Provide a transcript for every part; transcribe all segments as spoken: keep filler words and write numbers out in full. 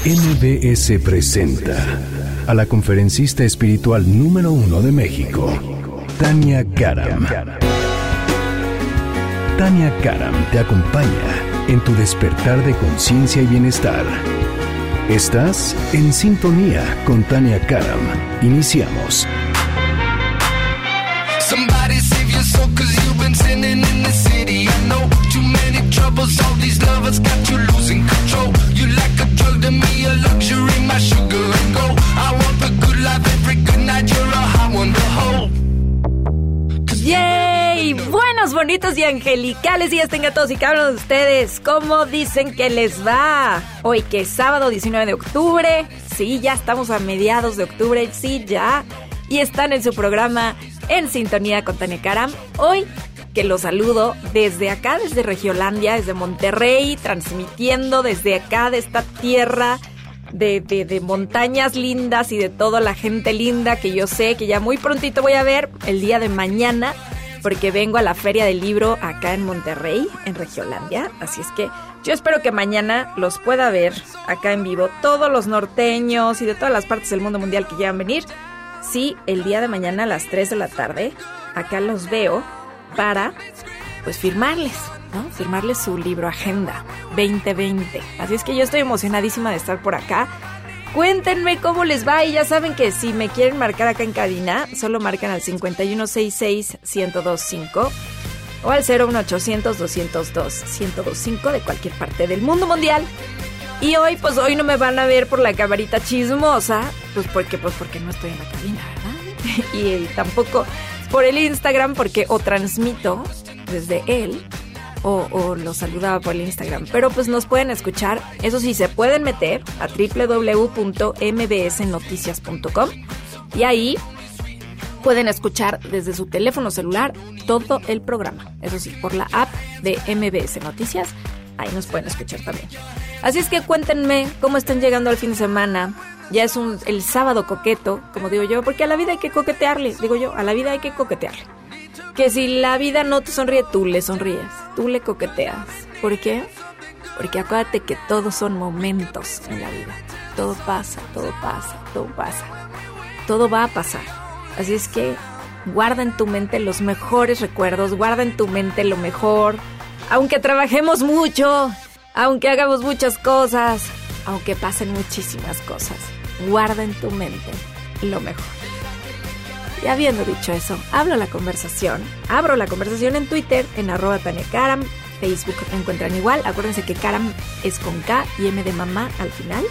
M B S presenta a la conferencista espiritual número uno de México, Tania Karam. Tania Karam te acompaña en tu despertar de conciencia y bienestar. Estás en sintonía con Tania Karam. Iniciamos. Somebody save your soul, 'cause you've been sinning in the city. I know too many troubles, all these lovers got you losing control. You like a drug to me, a luxury, my sugar and gold. I want the good life every good night, you're a high one to hold. ¡Yay! Buenos, bonitos y angelicales días tengan todos y cada uno de ustedes. ¿Cómo dicen que les va? Hoy que es sábado diecinueve de octubre. Sí, ya estamos a mediados de octubre. Sí, ya. Y están en su programa En Sintonía con Tania Karam. Hoy que los saludo desde acá, desde Regiolandia, desde Monterrey, transmitiendo desde acá, de esta tierra de, de, de montañas lindas y de toda la gente linda que yo sé que ya muy prontito voy a ver el día de mañana, porque vengo a la Feria del Libro acá en Monterrey, en Regiolandia. Así es que yo espero que mañana los pueda ver acá en vivo, todos los norteños y de todas las partes del mundo mundial que quieran venir. Sí, el día de mañana a las tres de la tarde, acá los veo para, pues, firmarles, ¿no? Firmarles su libro Agenda veinte veinte. Así es que yo estoy emocionadísima de estar por acá. Cuéntenme cómo les va y ya saben que si me quieren marcar acá en cabina, solo marcan al cincuenta y uno sesenta y seis, ciento veinticinco o al cero uno ochocientos, doscientos dos, ciento veinticinco de cualquier parte del mundo mundial. Y hoy, pues hoy no me van a ver por la camarita chismosa, pues porque, pues porque no estoy en la cabina, ¿verdad? Y, y tampoco por el Instagram, porque o transmito desde él, o, o los saludaba por el Instagram. Pero pues nos pueden escuchar, eso sí, se pueden meter a doble u doble u doble u punto m b s noticias punto com y ahí pueden escuchar desde su teléfono celular todo el programa. Eso sí, por la app de M B S Noticias, ahí nos pueden escuchar también. Así es que cuéntenme cómo están llegando al fin de semana. Ya es un, el sábado coqueto, como digo yo, porque a la vida hay que coquetearle, digo yo, a la vida hay que coquetearle. Que si la vida no te sonríe, tú le sonríes, tú le coqueteas. ¿Por qué? Porque acuérdate que todos son momentos en la vida. Todo pasa, todo pasa, todo pasa. Todo va a pasar. Así es que guarda en tu mente los mejores recuerdos, guarda en tu mente lo mejor. Aunque trabajemos mucho, aunque hagamos muchas cosas, aunque pasen muchísimas cosas, guarda en tu mente lo mejor. Y habiendo dicho eso, hablo la conversación, abro la conversación en Twitter, en arroba Tania Karam, Facebook me encuentran igual, acuérdense que Karam es con K y M de mamá al final.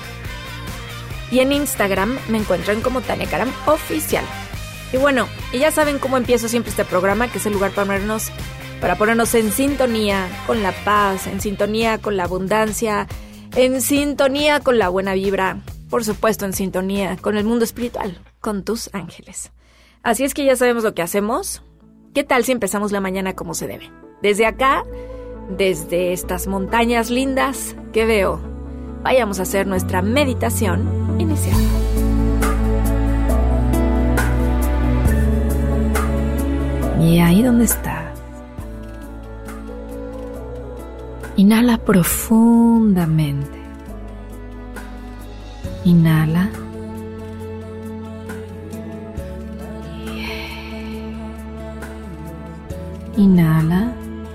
Y en Instagram me encuentran como Tania Karam Oficial. Y bueno, y ya saben cómo empiezo siempre este programa, que es el lugar para ponernos... para ponernos en sintonía con la paz, en sintonía con la abundancia, en sintonía con la buena vibra, por supuesto en sintonía con el mundo espiritual, con tus ángeles. Así es que ya sabemos lo que hacemos. ¿Qué tal si empezamos la mañana como se debe? Desde acá, desde estas montañas lindas que veo, vayamos a hacer nuestra meditación inicial. Y ahí donde está, inhala profundamente. Inhala. Inhala.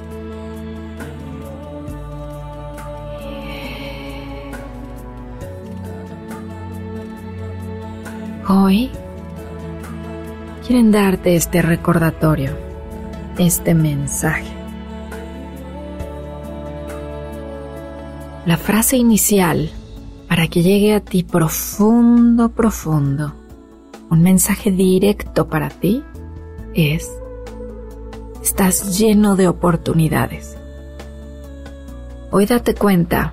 Hoy quieren darte este recordatorio, este mensaje. La frase inicial, para que llegue a ti profundo, profundo, un mensaje directo para ti, es: estás lleno de oportunidades. Hoy date cuenta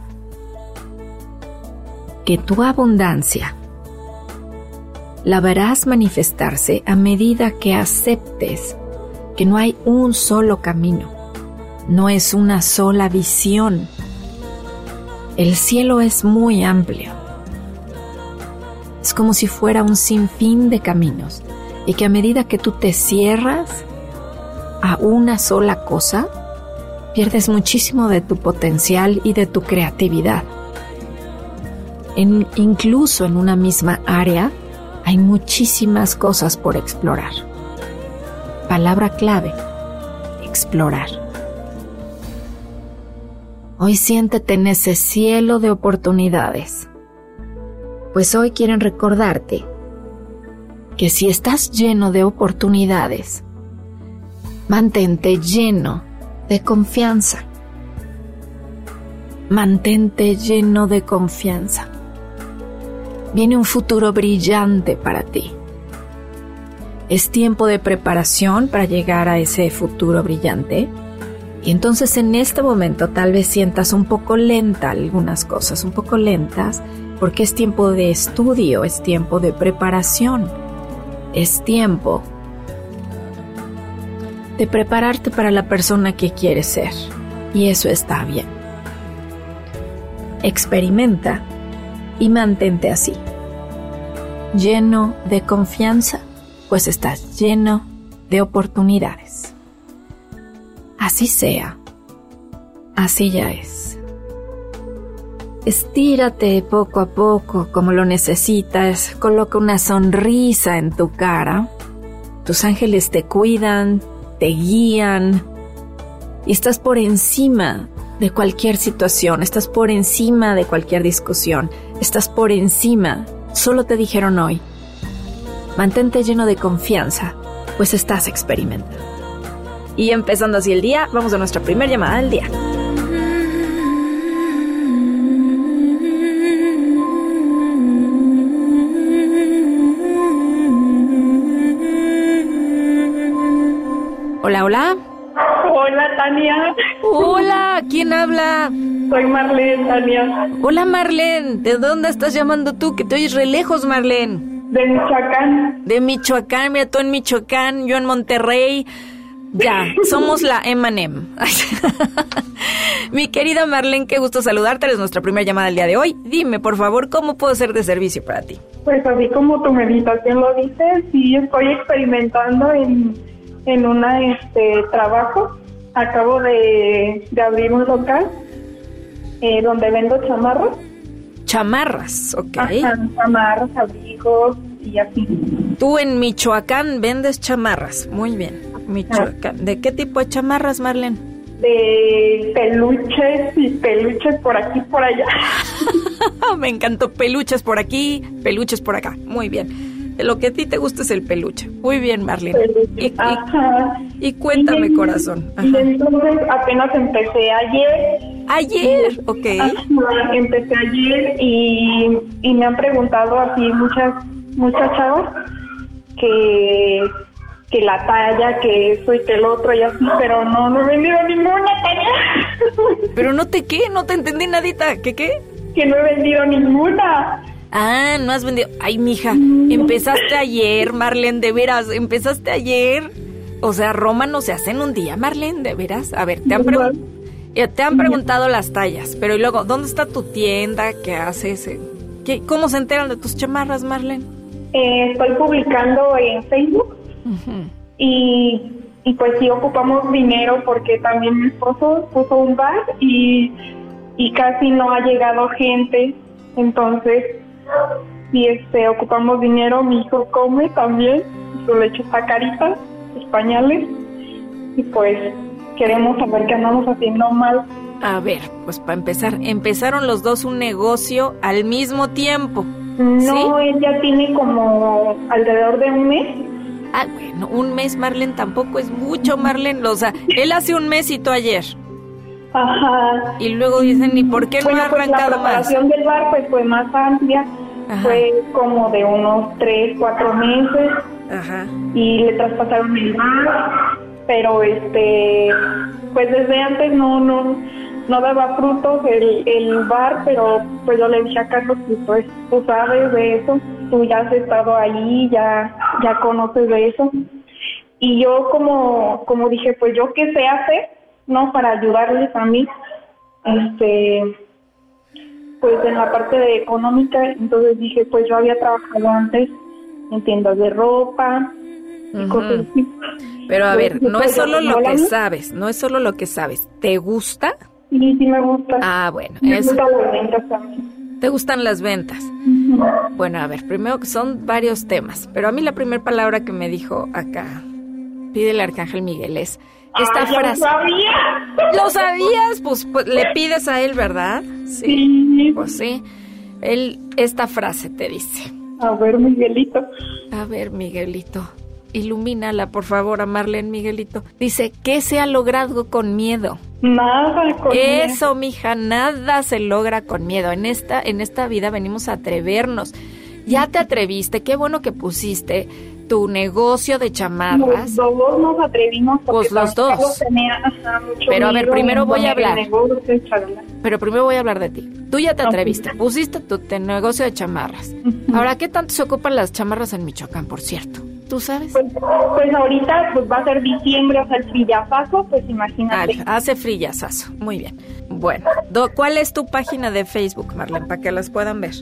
que tu abundancia la verás manifestarse a medida que aceptes que no hay un solo camino, no es una sola visión. El cielo es muy amplio. Es como si fuera un sinfín de caminos y que a medida que tú te cierras a una sola cosa, pierdes muchísimo de tu potencial y de tu creatividad. en, incluso en una misma área, hay muchísimas cosas por explorar. Palabra clave, explorar. Hoy siéntete en ese cielo de oportunidades, pues hoy quieren recordarte que si estás lleno de oportunidades, mantente lleno de confianza. Mantente lleno de confianza. Viene un futuro brillante para ti. Es tiempo de preparación para llegar a ese futuro brillante. Y entonces en este momento tal vez sientas un poco lenta algunas cosas, un poco lentas, porque es tiempo de estudio, es tiempo de preparación, es tiempo de prepararte para la persona que quieres ser. Y eso está bien. Experimenta y mantente así. Lleno de confianza, pues estás lleno de oportunidades. Así sea, así ya es. Estírate poco a poco como lo necesitas, coloca una sonrisa en tu cara. Tus ángeles te cuidan, te guían y estás por encima de cualquier situación, estás por encima de cualquier discusión, estás por encima. Solo te dijeron hoy, mantente lleno de confianza, pues estás experimentando. Y empezando así el día, vamos a nuestra primera llamada del día. Hola, hola. Hola, Tania. Hola, ¿quién habla? Soy Marlene, Tania. Hola, Marlene. ¿De dónde estás llamando tú? Que te oyes re lejos, Marlene. De Michoacán. De Michoacán, mira, tú en Michoacán, yo en Monterrey. Ya, somos la eme and eme. Mi querida Marlene, qué gusto saludarte. Eres nuestra primera llamada del día de hoy. Dime, por favor, ¿cómo puedo ser de servicio para ti? Pues así como tu meditación lo dice, sí estoy experimentando en, en una este trabajo. Acabo de, de abrir un local eh, donde vendo chamarras. Chamarras, ok. Ajá, chamarras, abrigos y así. Tú en Michoacán vendes chamarras, muy bien. Michoacán. ¿De qué tipo de chamarras, Marlene? De peluches y peluches por aquí por allá. Me encantó, peluches por aquí, peluches por acá. Muy bien. De lo que a ti te gusta es el peluche. Muy bien, Marlene. Y, y, y cuéntame, y, corazón. Ajá. Y entonces apenas empecé ayer. Ayer, ok. Ajá, empecé ayer y, y me han preguntado así muchas, muchas chavas que... que la talla, que eso y que el otro y así, pero no, no he vendido ninguna talla. ¿Pero no te qué? No te entendí nadita. ¿Qué qué? Que no he vendido ninguna. Ah, no has vendido. Ay, mija, empezaste ayer, Marlene, de veras, empezaste ayer. O sea, Roma no se hace en un día, Marlene, de veras. A ver, te han, pregun- te han preguntado las tallas, pero y luego, ¿dónde está tu tienda? ¿Qué haces? ¿Qué, ¿Cómo se enteran de tus chamarras, Marlene? Eh, estoy publicando en Facebook. Uh-huh. y, y pues sí ocupamos dinero porque también mi esposo puso un bar y, y casi no ha llegado gente, entonces sí este, ocupamos dinero, mi hijo come también, su leche está carita, sus pañales, y pues queremos saber qué andamos haciendo mal. A ver, pues para empezar, empezaron los dos un negocio al mismo tiempo. No, ¿sí? Él ya tiene como alrededor de un mes. Ah, bueno, un mes, Marlene, tampoco es mucho, Marlene. O sea, él hace un mes y tú ayer. Ajá. Y luego dicen, ¿y por qué bueno, no ha pues arrancado la preparación más? del bar pues fue más amplia. Ajá. Fue como de unos tres, cuatro meses. Ajá. Y le traspasaron el bar, pero este, pues desde antes no, no, no daba frutos el, el bar, pero pues yo le dije a Carlos que pues tú sabes de eso. Tú ya has estado ahí, ya ya conoces de eso. Y yo como como dije, pues yo qué sé hacer, ¿no? Para ayudarles a mí, este, pues en la parte de económica. Entonces dije, pues yo había trabajado antes en tiendas de ropa y uh-huh. cosas así. Pero a ver, no es solo lo que sabes, no es solo lo que sabes. ¿Te gusta? Sí, sí me gusta. Ah, bueno. Me eso... gusta las ventas también. ¿Te gustan las ventas? Bueno, a ver, primero que son varios temas, pero a mí la primera palabra que me dijo acá, pide el Arcángel Miguel, es esta Ay, frase. ¿Lo sabía? ¿Lo sabías? Pues, pues le pides a él, ¿verdad? Sí. Sí. Pues sí. Él, esta frase te dice. A ver, Miguelito. A ver, Miguelito, ilumínala, por favor, a Marlene, Miguelito. Dice, ¿qué se ha logrado con miedo? Nada con Eso, mija, nada se logra con miedo. En esta, en esta vida venimos a atrevernos. Ya te atreviste, qué bueno que pusiste tu negocio de chamarras. Los dos nos atrevimos. Pues los dos. Carlos tenía, ajá, mucho Pero a ver, miedo primero en voy a poner el hablar. negocio y chalala. Pero primero voy a hablar de ti. Tú ya te Ok. atreviste, pusiste tu te- negocio de chamarras. Ujú. Ahora, ¿qué tanto se ocupan las chamarras en Michoacán, por cierto? ¿Tú sabes? Pues, pues ahorita pues va a ser diciembre, o sea, el frillazazo, pues imagínate. Ah, hace frillazazo. Muy bien. Bueno, do- ¿cuál es tu página de Facebook, Marlene, para que las puedan ver?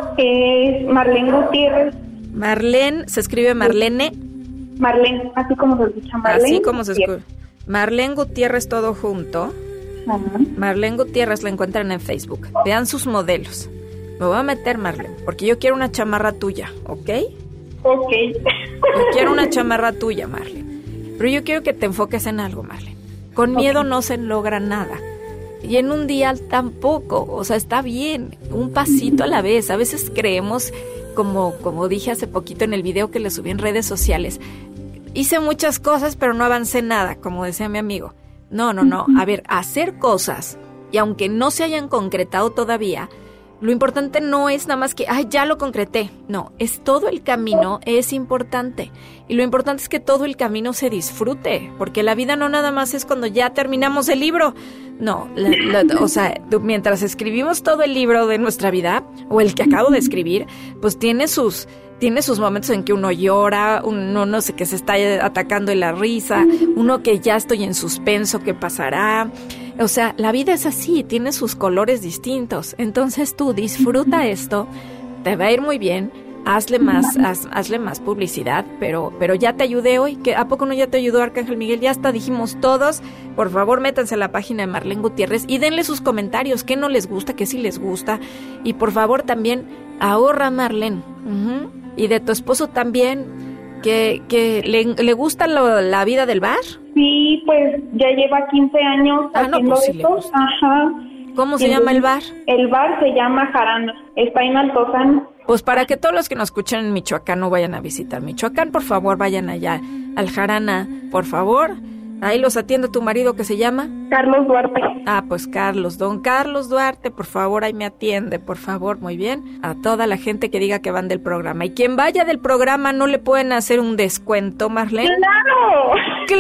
Es Marlene Gutiérrez. Marlene, se escribe Marlene, Marlene, así como se escucha Marlene. así como se Gutiérrez. escribe. Marlene Gutiérrez todo junto. Ajá. Marlene Gutiérrez la encuentran en Facebook. Vean sus modelos. Me voy a meter, Marlene, porque yo quiero una chamarra tuya, ¿ok? Ok. Yo quiero una chamarra tuya, Marlene. Pero yo quiero que te enfoques en algo, Marlene. Con miedo no se logra nada. Y en un día tampoco. O sea, está bien. Un pasito a la vez. A veces creemos, como, como dije hace poquito en el video que le subí en redes sociales, hice muchas cosas, pero no avancé nada, como decía mi amigo. No, no, no. A ver, hacer cosas, y aunque no se hayan concretado todavía, lo importante no es nada más que, ay, ya lo concreté. No, es todo el camino, es importante. Y lo importante es que todo el camino se disfrute, porque la vida no nada más es cuando ya terminamos el libro. No, la, la, o sea, mientras escribimos todo el libro de nuestra vida, o el que acabo de escribir, pues tiene sus... Tiene sus momentos en que uno llora, uno no sé, que se está atacando en la risa, uno que ya estoy en suspenso, ¿qué pasará? O sea, la vida es así, tiene sus colores distintos. Entonces tú disfruta esto, te va a ir muy bien, hazle más, haz, hazle más publicidad, pero, pero ya te ayudé hoy. ¿Que ¿A poco no ya te ayudó Arcángel Miguel? Ya hasta dijimos todos. Por favor, métanse a la página de Marlene Gutiérrez y denle sus comentarios, qué no les gusta, qué sí les gusta. Y por favor también ahorra, Marlene. Uh-huh. Y de tu esposo también, que, que le, le gusta lo, la vida del bar. Sí, pues ya lleva quince años Ah, no, haciendo pues sí le esto. gusta. Ajá. ¿Cómo se Y llama el bar? El bar se llama Jarana. Está en Altozano. Pues para que todos los que nos escuchan en Michoacán no vayan a visitar Michoacán, por favor, vayan allá al Jarana, por favor. Ahí los atiende tu marido, que se llama Carlos Duarte. Ah, pues Carlos, don Carlos Duarte, por favor, ahí me atiende, por favor, muy bien. A toda la gente que diga que van del programa. Y quien vaya del programa, ¿no le pueden hacer un descuento, Marlene? ¡Claro!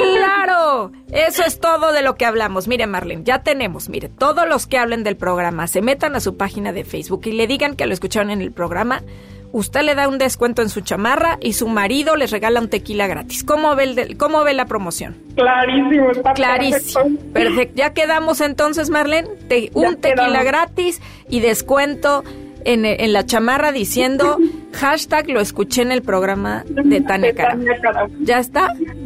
¡Claro! Eso es todo de lo que hablamos. Mire, Marlene, ya tenemos, mire, todos los que hablen del programa, se metan a su página de Facebook y le digan que lo escucharon en el programa. Usted le da un descuento en su chamarra y su marido les regala un tequila gratis. ¿Cómo ve, el de, cómo ve la promoción? Clarísimo, está Clarísimo. perfecto. Perfecto. Ya quedamos entonces, Marlene. Te, un Ya tequila quedamos. gratis y descuento en, en la chamarra diciendo hashtag lo escuché en el programa de Tania Cara. Tania Cara. ¿Ya está?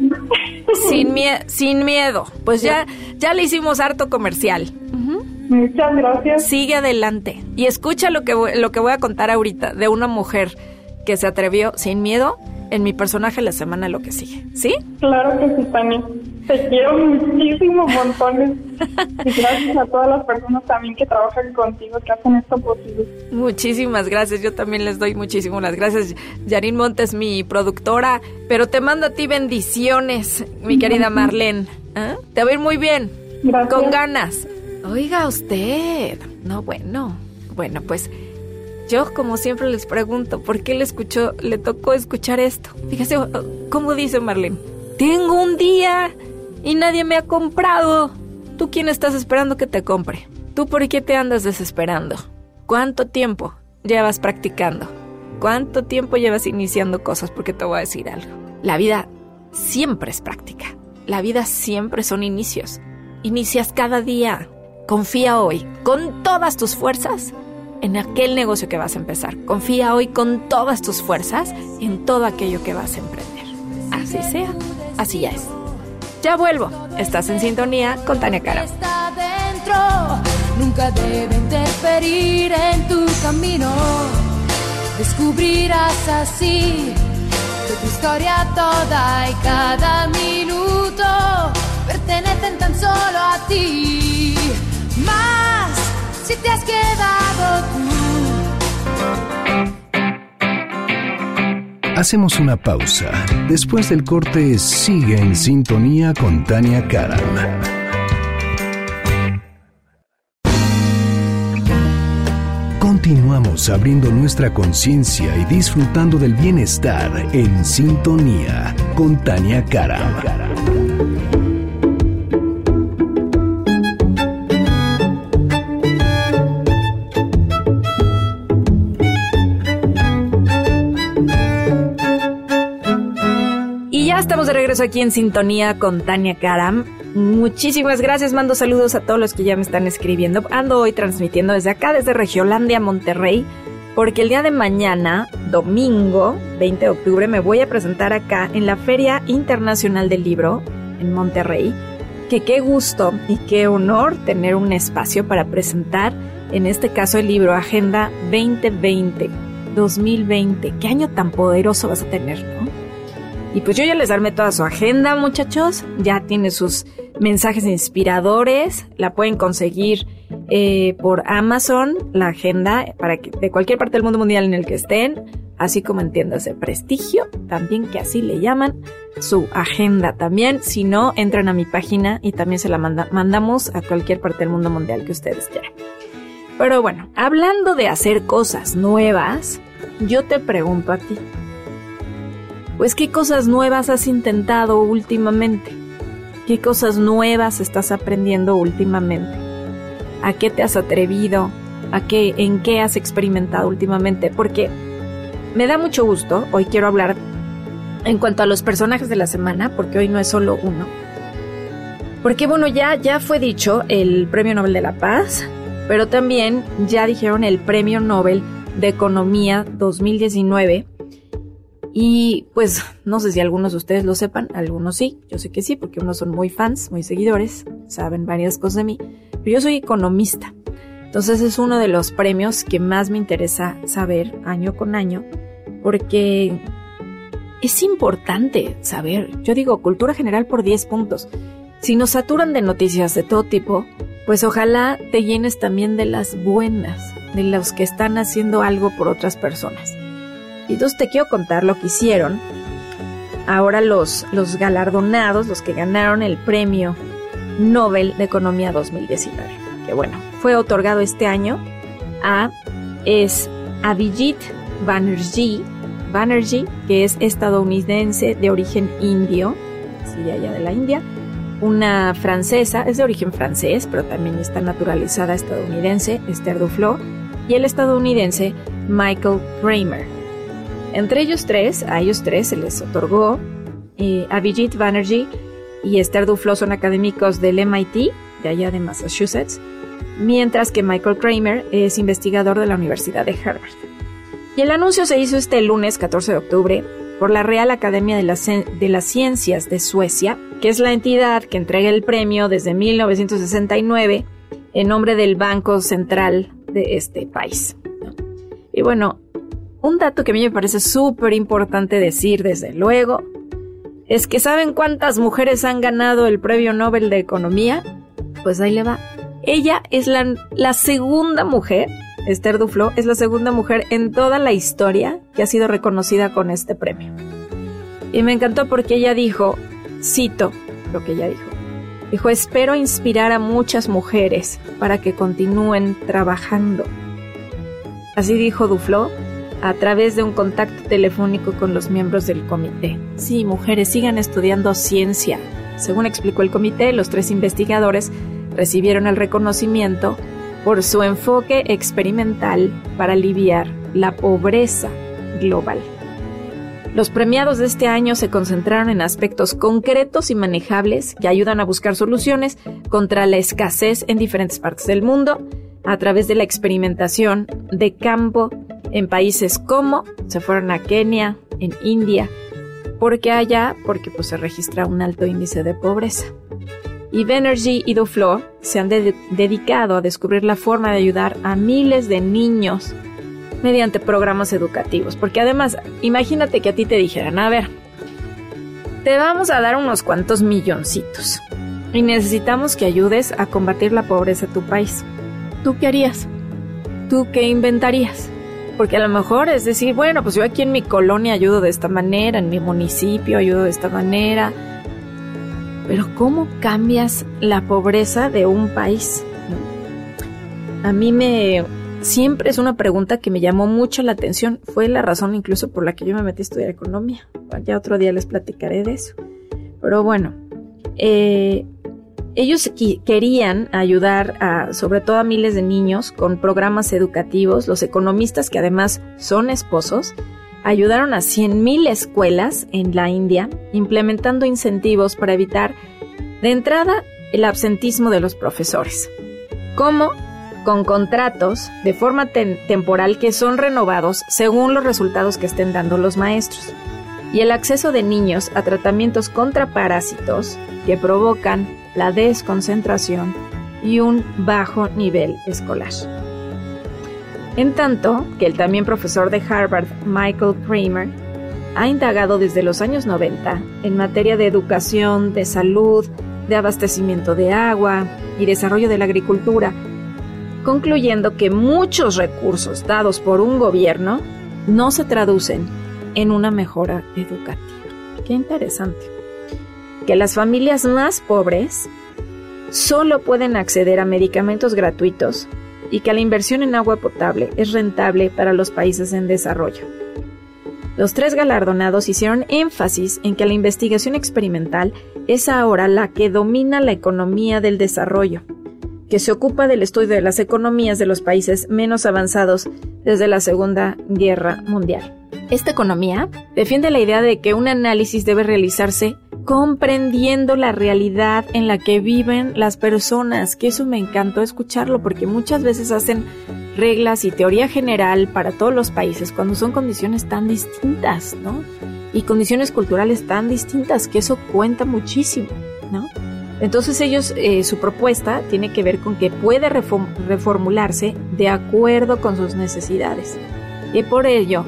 Sin, mie- sin miedo. Pues ya, ya le hicimos harto comercial. Ujú. Muchas gracias. Sigue adelante y escucha lo que, voy- lo que voy a contar ahorita de una mujer que se atrevió sin miedo en mi personaje la semana lo que sigue. ¿Sí? Claro que sí, Tania. Te quiero muchísimo, montones. Y gracias a todas las personas también que trabajan contigo, que hacen esto posible. Muchísimas gracias, yo también les doy muchísimas las gracias. Yarin Montes, mi productora, pero te mando a ti bendiciones, mi querida Marlene. ¿Ah? Te va a ir muy bien, Gracias. con ganas. Oiga usted, no, bueno, bueno, pues yo como siempre les pregunto, ¿por qué le escuchó, le tocó escuchar esto? Fíjese, ¿cómo dice Marlene? Tengo un día y nadie me ha comprado. ¿Tú quién estás esperando que te compre? ¿Tú por qué te andas desesperando? ¿Cuánto tiempo llevas practicando? ¿Cuánto tiempo llevas iniciando cosas? Porque te voy a decir algo. La vida siempre es práctica. La vida siempre son inicios. Inicias cada día. Confía hoy con todas tus fuerzas en aquel negocio que vas a empezar. Confía hoy con todas tus fuerzas en todo aquello que vas a emprender. Así sea, así ya es. Ya vuelvo. Estás en sintonía con Tania Cara. Está dentro, nunca debe interferir en tu camino. camino. Descubrirás así que tu historia toda y cada minuto pertenecen tan solo a ti. Más si te has quedado tú. Hacemos una pausa. Después del corte, sigue en sintonía con Tania Karam. Continuamos abriendo nuestra conciencia y disfrutando del bienestar en sintonía con Tania Karam. Estamos de regreso aquí en sintonía con Tania Karam. Muchísimas gracias, mando saludos a todos los que ya me están escribiendo. Ando hoy transmitiendo desde acá, desde Regiolandia, Monterrey, porque el día de mañana, domingo veinte de octubre, me voy a presentar acá en la Feria Internacional del Libro en Monterrey. Que qué gusto y qué honor tener un espacio para presentar, en este caso, el libro Agenda veinte veinte, dos mil veinte. ¿Qué año tan poderoso vas a tener, no? Y pues yo ya les armé toda su agenda, muchachos. Ya tiene sus mensajes inspiradores. La pueden conseguir eh, por Amazon, la agenda, para que de cualquier parte del mundo mundial en el que estén, así como en tiendas de prestigio, también que así le llaman, su agenda también. Si no, entran a mi página y también se la manda, mandamos a cualquier parte del mundo mundial que ustedes quieran. Pero bueno, hablando de hacer cosas nuevas, yo te pregunto a ti, pues, ¿qué cosas nuevas has intentado últimamente? ¿Qué cosas nuevas estás aprendiendo últimamente? ¿A qué te has atrevido? ¿A qué, en qué has experimentado últimamente? Porque me da mucho gusto, hoy quiero hablar en cuanto a los personajes de la semana, porque hoy no es solo uno. Porque bueno, ya, ya fue dicho el Premio Nobel de la Paz, pero también ya dijeron el Premio Nobel de Economía dos mil diecinueve. Y pues no sé si algunos de ustedes lo sepan, algunos sí, yo sé que sí, porque unos son muy fans, muy seguidores, saben varias cosas de mí, pero yo soy economista. Entonces es uno de los premios que más me interesa saber año con año, porque es importante saber, yo digo, cultura general por diez puntos. Si nos saturan de noticias de todo tipo, pues ojalá te llenes también de las buenas, de los que están haciendo algo por otras personas. Y entonces te quiero contar lo que hicieron ahora los, los galardonados, los que ganaron el Premio Nobel de Economía dos mil diecinueve. Que bueno, fue otorgado este año a es Abhijit Banerjee, Banerjee, que es estadounidense de origen indio, sí, de allá de la India, una francesa, es de origen francés, pero también está naturalizada estadounidense, Esther Duflo, y el estadounidense Michael Kramer. Entre ellos tres, a ellos tres se les otorgó, eh, Abhijit Banerjee y Esther Duflo son académicos del M I T, de allá de Massachusetts, mientras que Michael Kramer es investigador de la Universidad de Harvard. Y el anuncio se hizo este lunes catorce de octubre por la Real Academia de las, de las Ciencias de Suecia, que es la entidad que entrega el premio desde mil novecientos sesenta y nueve en nombre del Banco Central de este país. Y bueno, un dato que a mí me parece súper importante decir, desde luego, es que ¿saben cuántas mujeres han ganado el Premio Nobel de Economía? Pues ahí le va. Ella es la, la segunda mujer, Esther Duflo, es la segunda mujer en toda la historia que ha sido reconocida con este premio. Y me encantó porque ella dijo, cito lo que ella dijo, dijo, espero inspirar a muchas mujeres para que continúen trabajando. Así dijo Duflo, a través de un contacto telefónico con los miembros del comité. Sí, mujeres, sigan estudiando ciencia. Según explicó el comité, los tres investigadores recibieron el reconocimiento por su enfoque experimental para aliviar la pobreza global. Los premiados de este año se concentraron en aspectos concretos y manejables que ayudan a buscar soluciones contra la escasez en diferentes partes del mundo a través de la experimentación de campo en países como se fueron a Kenia, en India, porque allá, porque pues se registra un alto índice de pobreza. Y Banerjee y Duflo se han de- dedicado a descubrir la forma de ayudar a miles de niños mediante programas educativos. Porque además, imagínate que a ti te dijeran, a ver, te vamos a dar unos cuantos milloncitos y necesitamos que ayudes a combatir la pobreza en tu país. ¿Tú qué harías? ¿Tú qué inventarías? Porque a lo mejor es decir, bueno, pues yo aquí en mi colonia ayudo de esta manera, en mi municipio ayudo de esta manera. Pero ¿cómo cambias la pobreza de un país? A mí me... siempre es una pregunta que me llamó mucho la atención. Fue la razón incluso por la que yo me metí a estudiar economía. Ya otro día les platicaré de eso. Pero bueno, eh, ellos qu- querían ayudar a, sobre todo a miles de niños con programas educativos. Los economistas, que además son esposos, ayudaron a cien mil escuelas en la India, implementando incentivos para evitar, de entrada, el absentismo de los profesores. ¿Cómo? Con contratos de forma ten- temporal que son renovados según los resultados que estén dando los maestros. Y el acceso de niños a tratamientos contra parásitos que provocan la desconcentración y un bajo nivel escolar. En tanto que el también profesor de Harvard, Michael Kramer, ha indagado desde los años noventa en materia de educación, de salud, de abastecimiento de agua y desarrollo de la agricultura, concluyendo que muchos recursos dados por un gobierno no se traducen en una mejora educativa. Qué interesante. Que las familias más pobres solo pueden acceder a medicamentos gratuitos y que la inversión en agua potable es rentable para los países en desarrollo. Los tres galardonados hicieron énfasis en que la investigación experimental es ahora la que domina la economía del desarrollo, que se ocupa del estudio de las economías de los países menos avanzados desde la Segunda Guerra Mundial. Esta economía defiende la idea de que un análisis debe realizarse comprendiendo la realidad en la que viven las personas, que eso me encantó escucharlo, porque muchas veces hacen reglas y teoría general para todos los países cuando son condiciones tan distintas, ¿no? Y condiciones culturales tan distintas, que eso cuenta muchísimo, ¿no? Entonces ellos, eh, su propuesta tiene que ver con que puede reform- reformularse de acuerdo con sus necesidades. Y por ello,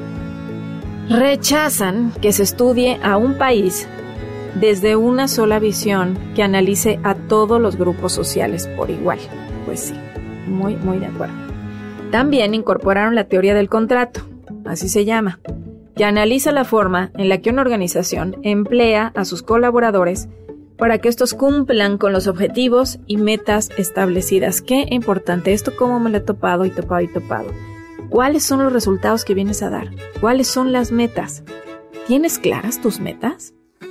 rechazan que se estudie a un país desde una sola visión que analice a todos los grupos sociales por igual. Pues sí, muy, muy de acuerdo. También incorporaron la teoría del contrato, así se llama, que analiza la forma en la que una organización emplea a sus colaboradores para que estos cumplan con los objetivos y metas establecidas. Qué importante, esto cómo me lo he topado y topado y topado. ¿Cuáles son los resultados que vienes a dar? ¿Cuáles son las metas? ¿Tienes claras tus metas?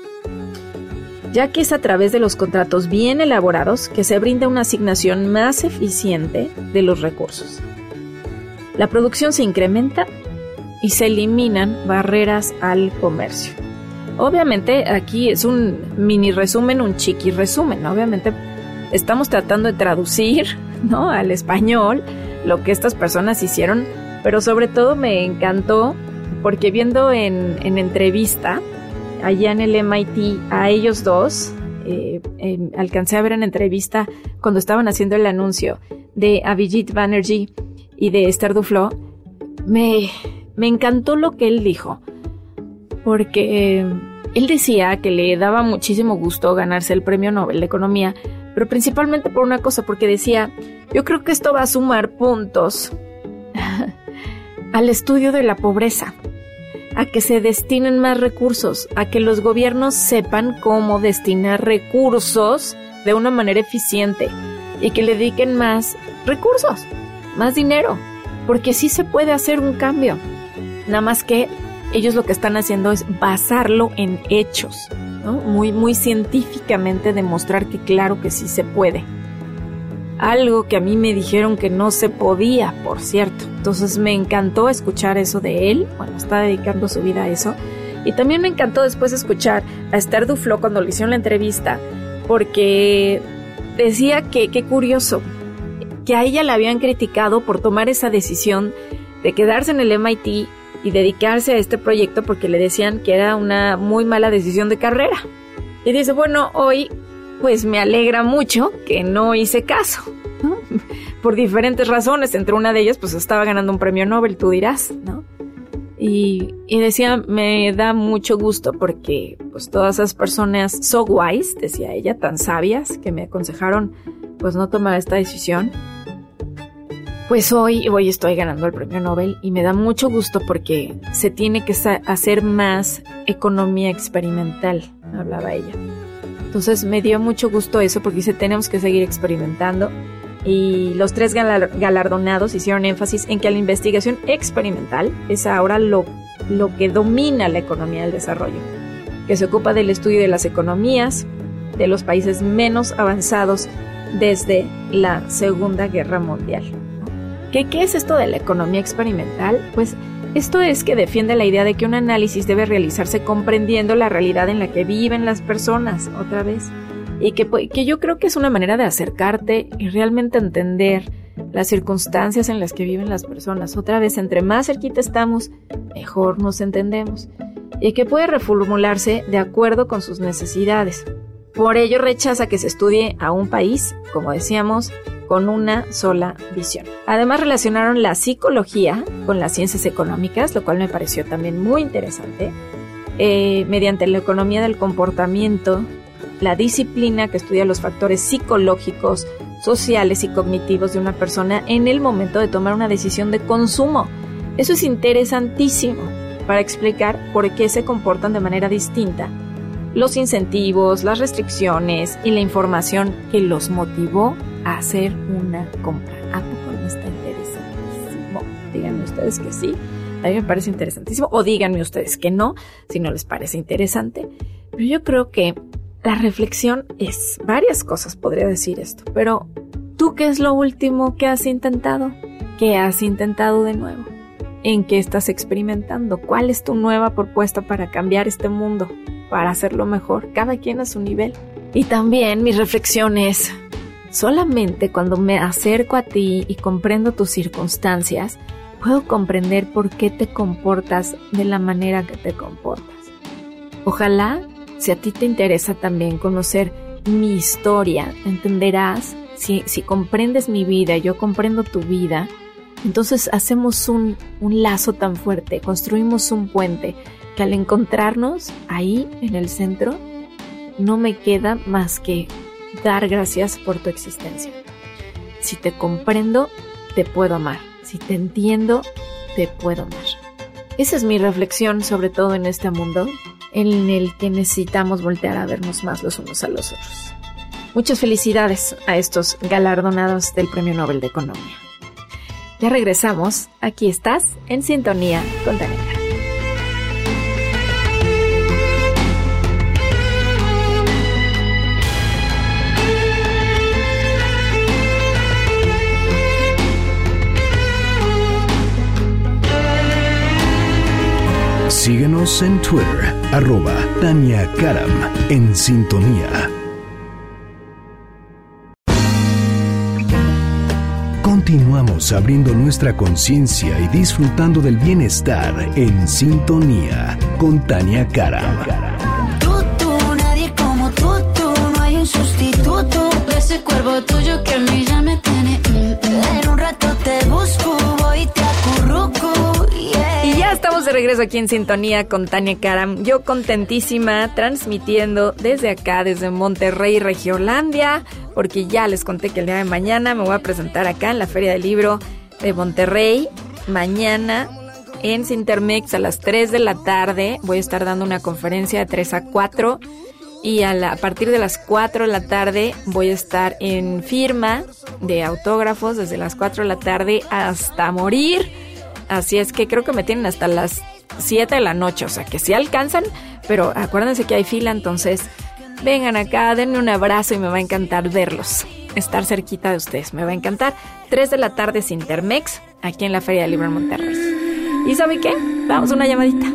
Ya que es a través de los contratos bien elaborados que se brinda una asignación más eficiente de los recursos. La producción se incrementa y se eliminan barreras al comercio. Obviamente aquí es un mini resumen, un chiqui resumen. Obviamente estamos tratando de traducir, ¿no?, al español lo que estas personas hicieron, pero sobre todo me encantó porque viendo en, en entrevista allá en el M I T a ellos dos, eh, eh, alcancé a ver en entrevista cuando estaban haciendo el anuncio de Abhijit Banerjee y de Esther Duflo, me, me encantó lo que él dijo, porque eh, él decía que le daba muchísimo gusto ganarse el premio Nobel de Economía, pero principalmente por una cosa, porque decía, yo creo que esto va a sumar puntos al estudio de la pobreza, a que se destinen más recursos, a que los gobiernos sepan cómo destinar recursos de una manera eficiente y que le dediquen más recursos, más dinero, porque sí se puede hacer un cambio. Nada más que ellos lo que están haciendo es basarlo en hechos, ¿no? Muy, muy científicamente demostrar que claro que sí se puede. Algo que a mí me dijeron que no se podía, por cierto. Entonces me encantó escuchar eso de él. Bueno, está dedicando su vida a eso. Y también me encantó después escuchar a Esther Duflo cuando le hicieron la entrevista, porque decía que, qué curioso, que a ella la habían criticado por tomar esa decisión de quedarse en el M I T y dedicarse a este proyecto porque le decían que era una muy mala decisión de carrera. Y dice, bueno, hoy pues me alegra mucho que no hice caso, ¿no? por diferentes razones. Entre una de ellas, pues estaba ganando un premio Nobel, tú dirás, ¿no? Y, y decía, me da mucho gusto porque pues todas esas personas so wise, decía ella, tan sabias, que me aconsejaron pues no tomar esta decisión. Pues hoy, hoy estoy ganando el premio Nobel y me da mucho gusto porque se tiene que sa- hacer más economía experimental, hablaba ella. Entonces me dio mucho gusto eso porque dice, tenemos que seguir experimentando. Y los tres galar- galardonados hicieron énfasis en que la investigación experimental es ahora lo, lo que domina la economía del desarrollo, que se ocupa del estudio de las economías de los países menos avanzados desde la Segunda Guerra Mundial. ¿Qué, ¿Qué es esto de la economía experimental? Pues esto es que defiende la idea de que un análisis debe realizarse comprendiendo la realidad en la que viven las personas, otra vez, y que, que yo creo que es una manera de acercarte y realmente entender las circunstancias en las que viven las personas. Otra vez, entre más cerquita estamos, mejor nos entendemos, y que puede reformularse de acuerdo con sus necesidades. Por ello rechaza que se estudie a un país, como decíamos, con una sola visión. Además relacionaron la psicología con las ciencias económicas, lo cual me pareció también muy interesante, eh, mediante la economía del comportamiento, la disciplina que estudia los factores psicológicos, sociales y cognitivos de una persona en el momento de tomar una decisión de consumo. Eso es interesantísimo para explicar por qué se comportan de manera distinta los incentivos, las restricciones y la información que los motivó a hacer una compra. ¿A poco no está interesantísimo? Díganme ustedes que sí, a mí me parece interesantísimo, o díganme ustedes que no, si no les parece interesante. Pero yo creo que la reflexión es varias cosas, podría decir esto, pero ¿tú qué es lo último que has intentado? ¿Qué has intentado de nuevo? ¿En qué estás experimentando? ¿Cuál es tu nueva propuesta para cambiar este mundo? Para hacerlo mejor, cada quien a su nivel. Y también mi reflexión es, solamente cuando me acerco a ti y comprendo tus circunstancias, puedo comprender por qué te comportas de la manera que te comportas. Ojalá, si a ti te interesa también conocer mi historia, entenderás, si, si comprendes mi vida, yo comprendo tu vida, entonces hacemos un, un lazo tan fuerte, construimos un puente, que al encontrarnos ahí en el centro, no me queda más que dar gracias por tu existencia. Si te comprendo, te puedo amar. Si te entiendo, te puedo amar. Esa es mi reflexión, sobre todo en este mundo, en el que necesitamos voltear a vernos más los unos a los otros. Muchas felicidades a estos galardonados del Premio Nobel de Economía. Ya regresamos. Aquí estás, en sintonía con Tania Karam. Síguenos en Twitter, arroba Tania Karam, en sintonía. Continuamos abriendo nuestra conciencia y disfrutando del bienestar en sintonía con Tania Karam. Tú, tú, nadie como tú, tú, no hay un sustituto. Ese cuerpo tuyo que a mí ya me tiene. Mm, en un rato te busco, voy y te acurruco. Yeah. Y ya estamos de regreso aquí en sintonía con Tania Karam. Yo contentísima, transmitiendo desde acá, desde Monterrey, Regiolandia, porque ya les conté que el día de mañana me voy a presentar acá en la Feria del Libro de Monterrey. Mañana en Sintermex a las tres de la tarde voy a estar dando una conferencia de tres a cuatro. Y a, la, a partir de las cuatro de la tarde voy a estar en firma de autógrafos desde las cuatro de la tarde hasta morir. Así es que creo que me tienen hasta las siete de la noche, o sea que sí alcanzan, pero acuérdense que hay fila, entonces vengan acá, denme un abrazo y me va a encantar verlos, estar cerquita de ustedes, me va a encantar. tres de la tarde Sintermex, aquí en la Feria del Libro en Monterrey. ¿Y sabe qué? Vamos a una llamadita.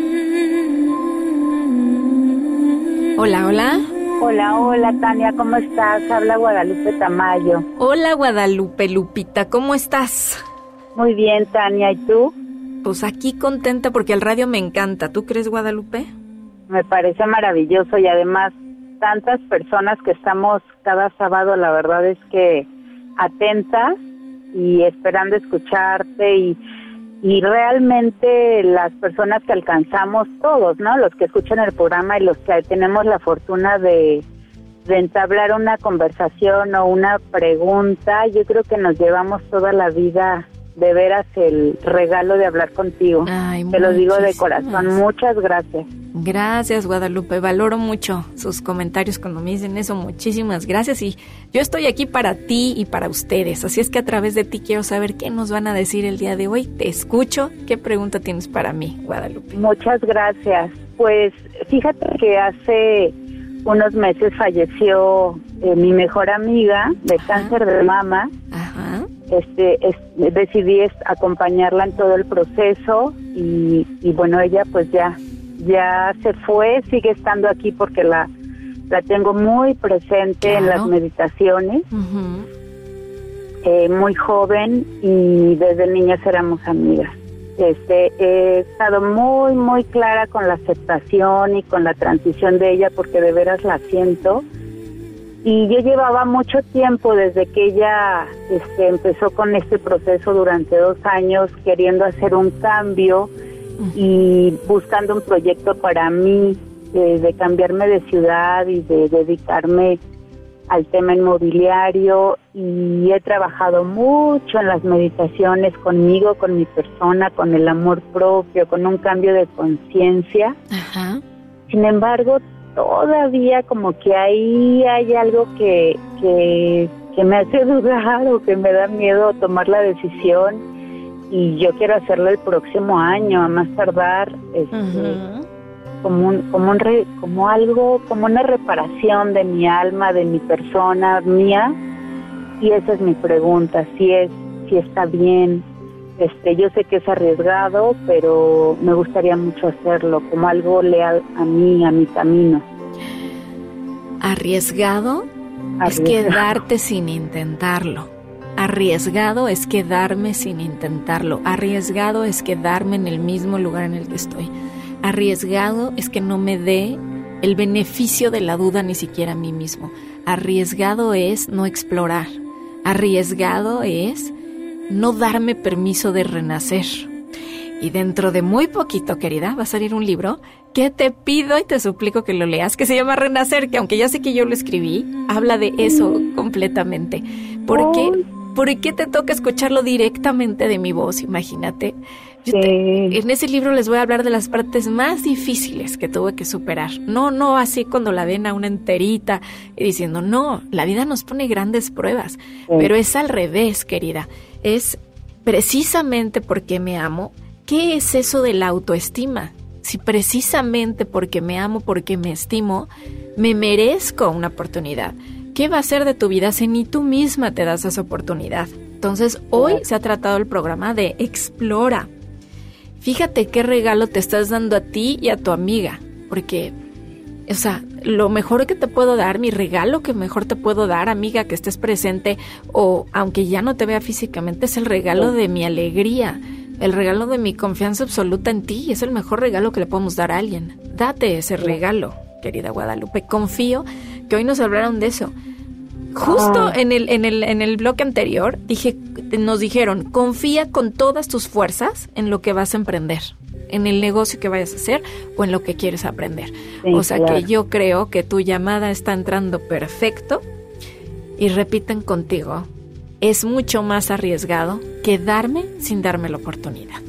Hola, hola. Hola, hola, Tania, ¿cómo estás? Habla Guadalupe Tamayo. Hola, Guadalupe, Lupita, ¿cómo estás? Muy bien, Tania, ¿y tú? Pues aquí contenta porque el radio me encanta. ¿Tú crees, Guadalupe? Me parece maravilloso y además tantas personas que estamos cada sábado, la verdad es que atentas y esperando escucharte y, y realmente las personas que alcanzamos todos, ¿no? Los que escuchan el programa y los que tenemos la fortuna de, de entablar una conversación o una pregunta, yo creo que nos llevamos toda la vida de veras el regalo de hablar contigo. Ay, te lo digo de corazón, muchas gracias. Gracias, Guadalupe, valoro mucho sus comentarios cuando me dicen eso, muchísimas gracias, y yo estoy aquí para ti y para ustedes, así es que a través de ti quiero saber qué nos van a decir el día de hoy. Te escucho. ¿Qué pregunta tienes para mí, Guadalupe? Muchas gracias. Pues fíjate que hace unos meses falleció eh, mi mejor amiga de Ajá. cáncer de mama. Ajá. Este, es, decidí es, acompañarla en todo el proceso y, y bueno, ella pues ya ya se fue, sigue estando aquí porque la la tengo muy presente claro. en las meditaciones. Uh-huh. eh, muy joven y desde niñas éramos amigas. Este, he estado muy muy clara con la aceptación y con la transición de ella porque de veras la siento. Y yo llevaba mucho tiempo desde que ella este, empezó con este proceso durante dos años queriendo hacer un cambio y buscando un proyecto para mí de, de cambiarme de ciudad y de dedicarme al tema inmobiliario, y he trabajado mucho en las meditaciones conmigo, con mi persona, con el amor propio, con un cambio de conciencia. Ajá. Sin embargo, todavía como que ahí hay algo que, que, que me hace dudar o que me da miedo tomar la decisión, y yo quiero hacerlo el próximo año, a más tardar, este, uh-huh. como un, como un re, como algo, como una reparación de mi alma, de mi persona mía, y esa es mi pregunta, si es, si está bien. Este, yo sé que es arriesgado, pero me gustaría mucho hacerlo, como algo leal a mí, a mi camino. Arriesgado, arriesgado. es quedarte sin intentarlo. Arriesgado es quedarme sin intentarlo. Arriesgado es quedarme en el mismo lugar en el que estoy. Arriesgado es que no me dé el beneficio de la duda ni siquiera a mí mismo. Arriesgado es no explorar. Arriesgado es no darme permiso de renacer. Y dentro de muy poquito, querida, va a salir un libro que te pido y te suplico que lo leas, que se llama Renacer, que aunque ya sé que yo lo escribí, habla de eso completamente. ¿Por qué? ¿Por qué te toca escucharlo directamente de mi voz? Imagínate. Yo te, en ese libro les voy a hablar de las partes más difíciles que tuve que superar. No, no así cuando la ven a una enterita y diciendo, no, la vida nos pone grandes pruebas, sí. pero es al revés, querida. Es precisamente porque me amo. ¿Qué es eso de la autoestima? Si precisamente porque me amo, porque me estimo, me merezco una oportunidad. ¿Qué va a ser de tu vida si ni tú misma te das esa oportunidad? Entonces, hoy se ha tratado el programa de Explora. Fíjate qué regalo te estás dando a ti y a tu amiga, porque, o sea, lo mejor que te puedo dar, mi regalo que mejor te puedo dar, amiga, que estés presente, o aunque ya no te vea físicamente, es el regalo de mi alegría, el regalo de mi confianza absoluta en ti, es el mejor regalo que le podemos dar a alguien. Date ese regalo, querida Guadalupe. Confío que hoy nos hablaron de eso. Justo en el en el en el bloque anterior dije nos dijeron, confía con todas tus fuerzas en lo que vas a emprender, en el negocio que vayas a hacer o en lo que quieres aprender. Sí, o sea, claro. que yo creo que tu llamada está entrando perfecto, y repiten contigo, es mucho más arriesgado quedarme sin darme la oportunidad.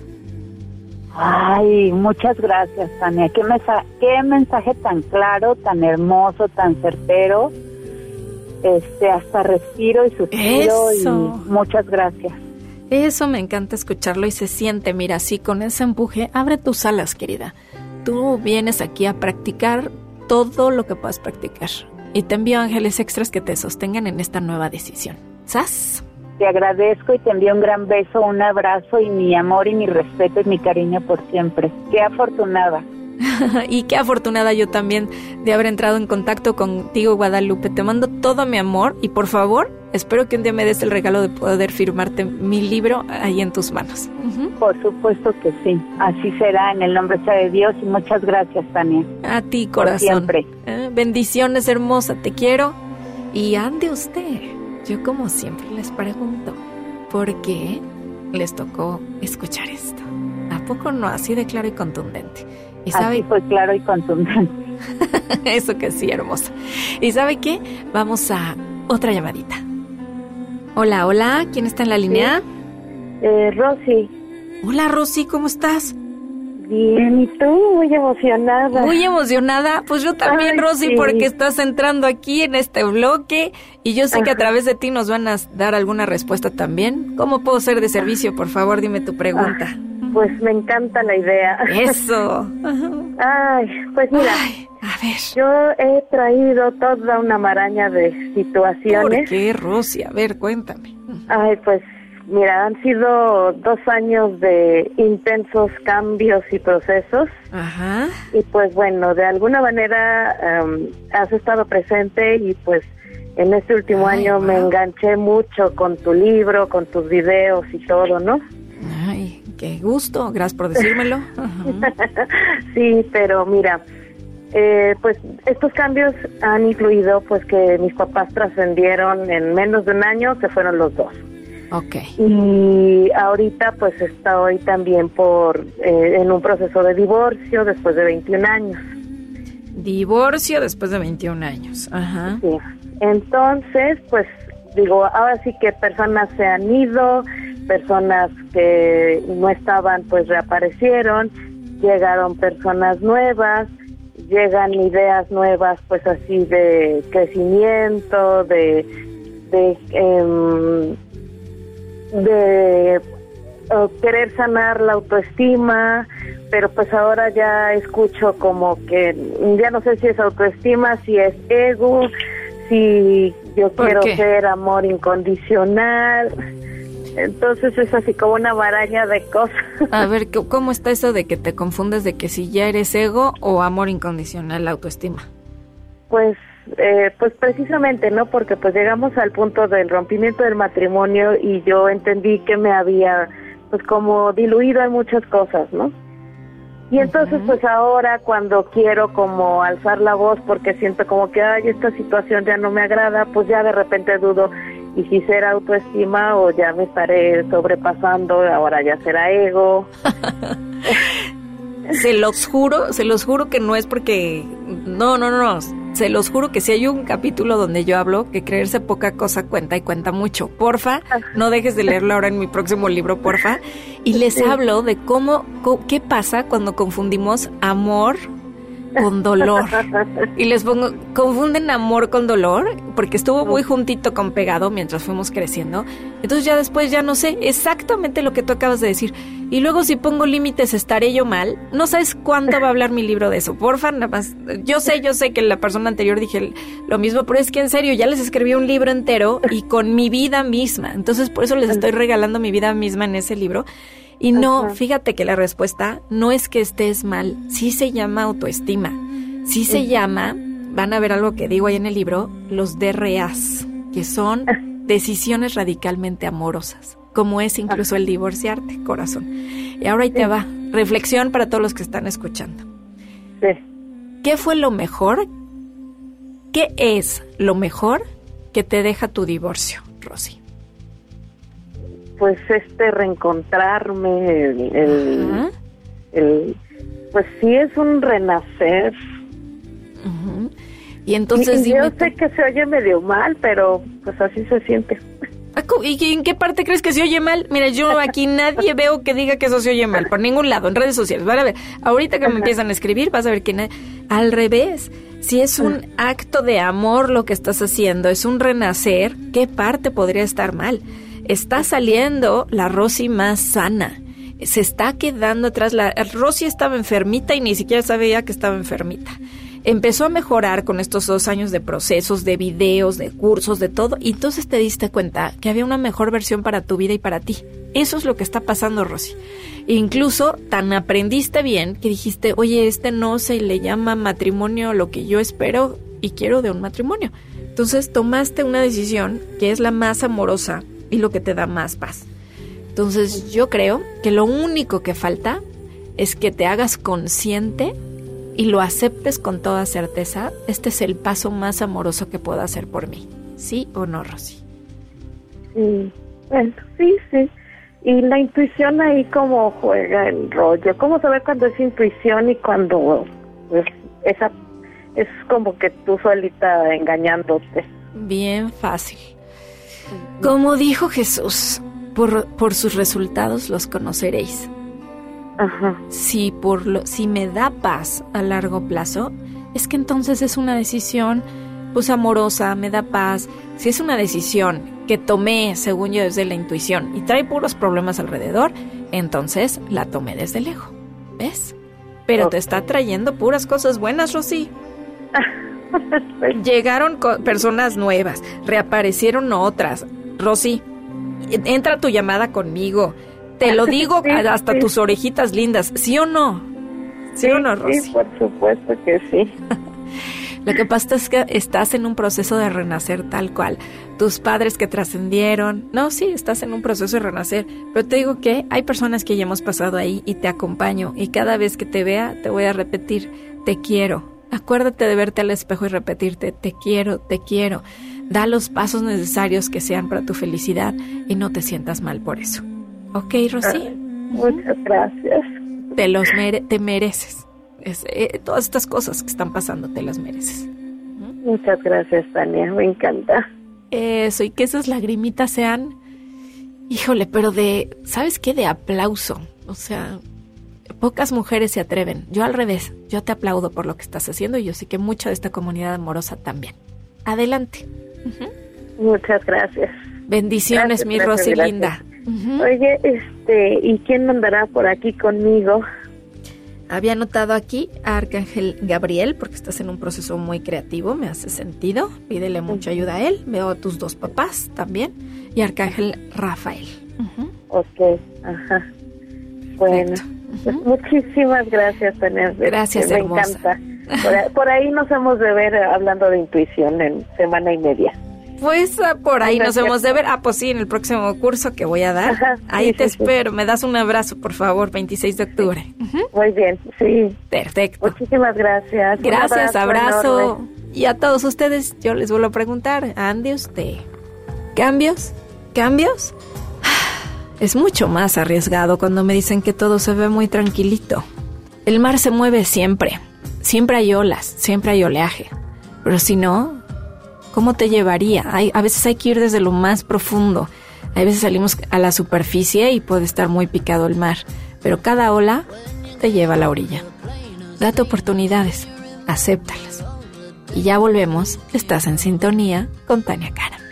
Ay, muchas gracias, Tania. Qué, mesa- qué mensaje tan claro, tan hermoso, tan certero. Este, hasta respiro y suspiro. Eso. Y muchas gracias. Eso me encanta escucharlo y se siente, mira, así con ese empuje, abre tus alas, querida. Tú vienes aquí a practicar todo lo que puedas practicar. Y te envío ángeles extras que te sostengan en esta nueva decisión. ¿Sas? Te agradezco y te envío un gran beso, un abrazo y mi amor y mi respeto y mi cariño por siempre. Qué afortunada. Y qué afortunada yo también de haber entrado en contacto contigo, Guadalupe. Te mando todo mi amor y por favor, espero que un día me des el regalo de poder firmarte mi libro ahí en tus manos. Uh-huh. Por supuesto que sí. Así será, en el nombre sea de Dios, y muchas gracias, Tania. A ti, corazón. Por siempre. Eh, bendiciones, hermosa, te quiero. Y ande usted. Yo como siempre les pregunto, porque les tocó escuchar esto. ¿A poco no? Así de claro y contundente. ¿Y sabe? Así fue claro y contundente. Eso que sí, hermosa. ¿Y sabe qué? Vamos a otra llamadita. Hola, hola, ¿quién está en la línea? Sí. Eh, Rosy. Hola, Rosy, ¿cómo estás? Bien, ¿y tú? Muy emocionada. Muy emocionada. Pues yo también, Ay, Rosy, sí. porque estás entrando aquí en este bloque y yo sé Ajá. que a través de ti nos van a dar alguna respuesta también. ¿Cómo puedo ser de servicio? Por favor, dime tu pregunta. Ah, pues me encanta la idea. Eso. Ay, pues mira, Ay, a ver. yo he traído toda una maraña de situaciones. ¿Por qué, Rosy? A ver, cuéntame. Ay, pues mira, han sido dos años de intensos cambios y procesos. Ajá. Y pues bueno, de alguna manera um, has estado presente y pues en este último Ay, año wow. me enganché mucho con tu libro, con tus videos y todo, ¿no? Ay, qué gusto. Gracias por decírmelo. Ajá. Sí, pero mira, eh, pues estos cambios han incluido pues que mis papás trascendieron en menos de un año, se fueron los dos. Ok. Y ahorita pues estoy también por eh, en un proceso de divorcio después de veintiún años. Divorcio después de veintiún años. Ajá. Sí. Entonces, pues digo, ahora sí que personas se han ido, personas que no estaban pues reaparecieron, llegaron personas nuevas, llegan ideas nuevas pues así de crecimiento, de de eh, de uh, querer sanar la autoestima, pero pues ahora ya escucho como que ya no sé si es autoestima, si es ego, si yo ¿Por quiero qué? ser amor incondicional. Entonces es así como una maraña de cosas. A ver, ¿cómo está eso de que te confundes de que si ya eres ego o amor incondicional, autoestima? Pues eh, pues precisamente, ¿no? Porque pues llegamos al punto del rompimiento del matrimonio y yo entendí que me había pues como diluido en muchas cosas, ¿no? Y entonces, uh-huh. pues ahora cuando quiero como alzar la voz porque siento como que, ay, esta situación ya no me agrada, pues ya de repente dudo, y si será autoestima o ya me estaré sobrepasando, ahora ya será ego. Se los juro, se los juro que no es porque, no, no, no, no, se los juro que si hay un capítulo donde yo hablo que creerse poca cosa cuenta y cuenta mucho. Porfa, no dejes de leerlo ahora en mi próximo libro, porfa. Y les sí. hablo de cómo, cómo, qué pasa cuando confundimos amor con dolor. Y les pongo, confunden amor con dolor, porque estuvo muy juntito con pegado mientras fuimos creciendo. Entonces ya después ya no sé exactamente lo que tú acabas de decir. Y luego si pongo límites, ¿estaré yo mal? No sabes cuándo va a hablar mi libro de eso. Porfa, nada más. Yo sé, yo sé que la persona anterior dije lo mismo, pero es que en serio, ya les escribí un libro entero y con mi vida misma. Entonces por eso les estoy regalando mi vida misma en ese libro. Y no, Ajá. fíjate que la respuesta no es que estés mal, sí se llama autoestima, sí se uh-huh. llama, van a ver algo que digo ahí en el libro, los D R As, que son decisiones radicalmente amorosas, como es incluso el divorciarte, corazón. Y ahora ahí te va, reflexión para todos los que están escuchando. Sí. ¿Qué fue lo mejor? ¿Qué es lo mejor que te deja tu divorcio, Rosy? Pues este reencontrarme, el, el, el, pues sí es un renacer. Uh-huh. Y entonces y, y yo dime sé tú. que se oye medio mal, pero pues así se siente. ¿Y en qué parte crees que se oye mal? Mira, yo aquí nadie veo que diga que eso se oye mal, por ningún lado, en redes sociales. Van a ver, ahorita que me empiezan a escribir, vas a ver que na- al revés. Si es un acto de amor lo que estás haciendo, es un renacer, ¿qué parte podría estar mal? Está saliendo la Rosy más sana. Se está quedando atrás. La Rosy estaba enfermita y ni siquiera sabía que estaba enfermita. Empezó a mejorar con estos dos años de procesos, de videos, de cursos, de todo. Y entonces te diste cuenta que había una mejor versión para tu vida y para ti. Eso es lo que está pasando, Rosy. Incluso tan aprendiste bien que dijiste, oye, este no se le llama matrimonio lo que yo espero y quiero de un matrimonio. Entonces tomaste una decisión que es la más amorosa y lo que te da más paz. Entonces yo creo que lo único que falta es que te hagas consciente y lo aceptes con toda certeza. Este es el paso más amoroso que puedo hacer por mí. ¿Sí o no, Rosy? Sí, Bueno, sí, sí. Y la intuición ahí cómo juega el rollo, cómo saber cuándo es intuición y cuándo pues, esa es como que tú solita engañándote. Bien fácil. Como dijo Jesús, por, por sus resultados los conoceréis. Ajá. Si, por lo, si me da paz a largo plazo, es que entonces es una decisión pues amorosa, me da paz. Si es una decisión que tomé, según yo, desde la intuición y trae puros problemas alrededor, entonces la tomé desde lejos. ¿Ves? Pero okay. Te está trayendo puras cosas buenas, Rosy. Llegaron co- personas nuevas, reaparecieron otras. Rosy, entra tu llamada conmigo. Te lo digo sí, hasta sí. Tus orejitas lindas, ¿sí o no? ¿Sí, sí o no, Rosy? Sí, por supuesto que sí. Lo que pasa es que estás en un proceso de renacer tal cual. Tus padres que trascendieron. No, sí, estás en un proceso de renacer. Pero te digo que hay personas que ya hemos pasado ahí y te acompaño. Y cada vez que te vea, te voy a repetir, te quiero. Acuérdate de verte al espejo y repetirte, te quiero, te quiero. Da los pasos necesarios que sean para tu felicidad y no te sientas mal por eso. ¿Ok, Rosy? Muchas gracias. Te los mere- te mereces. Es, eh, todas estas cosas que están pasando te las mereces. Muchas gracias, Tania, me encanta. Eso, y que esas lagrimitas sean, híjole, pero de, ¿sabes qué? De aplauso. O sea, pocas mujeres se atreven. Yo al revés, yo te aplaudo por lo que estás haciendo y yo sé que mucha de esta comunidad amorosa también. Adelante. Uh-huh. Muchas gracias. Bendiciones, gracias, mi gracias, Rosy gracias. linda. Uh-huh. Oye, este, ¿y quién andará por aquí conmigo? Había anotado aquí a Arcángel Gabriel, porque estás en un proceso muy creativo, me hace sentido. Pídele mucha ayuda a él. Veo a tus dos papás también. Y Arcángel Rafael. Uh-huh. Ok, ajá. Bueno, uh-huh. Pues muchísimas gracias, Tania. Gracias, me hermosa. encanta. Por ahí, por ahí nos hemos de ver hablando de intuición en semana y media. Pues uh, por ahí nos hemos de ver. Ah, pues sí, en el próximo curso que voy a dar. Ajá, ahí sí, te sí, espero. Sí. Me das un abrazo, por favor, veintiséis de octubre. Uh-huh. Muy bien, sí. Perfecto. Muchísimas gracias. Gracias, abrazo. abrazo. Y a todos ustedes, yo les vuelvo a preguntar, ¿ande usted? ¿Cambios? ¿Cambios? Es mucho más arriesgado cuando me dicen que todo se ve muy tranquilito. El mar se mueve siempre. Siempre hay olas, siempre hay oleaje. Pero si no, ¿cómo te llevaría? Hay, a veces hay que ir desde lo más profundo. A veces salimos a la superficie y puede estar muy picado el mar. Pero cada ola te lleva a la orilla. Date oportunidades, acéptalas. Y ya volvemos. Estás en sintonía con Tania Karam.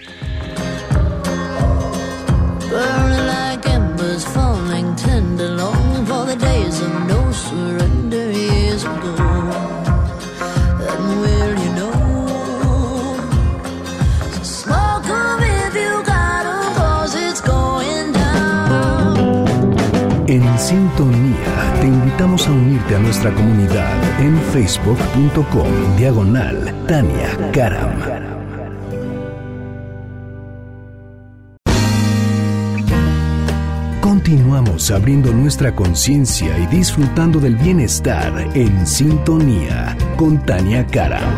Burning like embers, falling tender, long for the days of no surrender years ago. And will you know? So smoke 'em if you got 'em, 'cause it's going down. En sintonía, te invitamos a unirte a nuestra comunidad en facebook.com diagonal Tania Karam. Continuamos abriendo nuestra conciencia y disfrutando del bienestar en sintonía con Tania Karam.